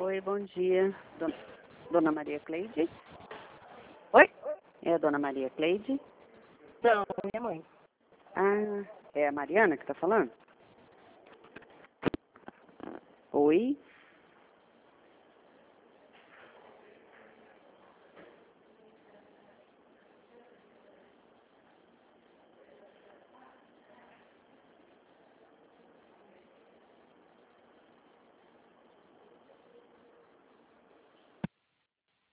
Oi, bom dia. Dona Maria Cleide? Oi? É a Dona Maria Cleide? Não, minha mãe. Ah, é a Mariana que está falando? Oi?